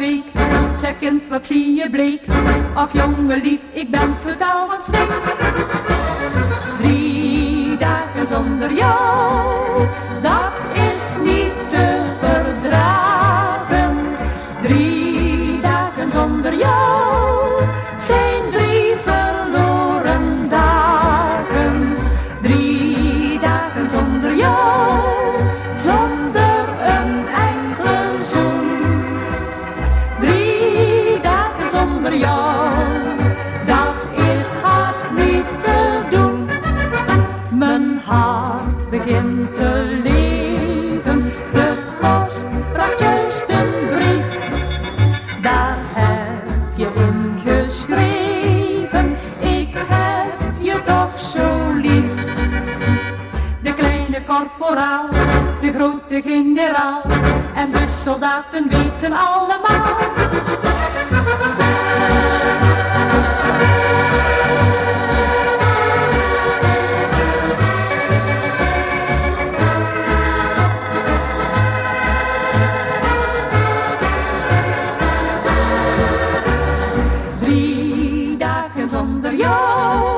week. Zeg kind, wat zie je bleek? Ach jongen lief, ik ben totaal van streek. 3 dagen zonder jou, dat is niet te verdragen. 3 dagen zonder jou zijn 3 verloren dagen. 3 dagen zonder jou, zonder een enkele zoen. 3 dagen zonder jou, dat is haast niet te doen. Mijn hart begint te leven, de post bracht juist een brief. Daar heb je in geschreven, ik heb je toch zo lief. De kleine korporaal, de grote generaal en de soldaten weten allemaal. Zonder jou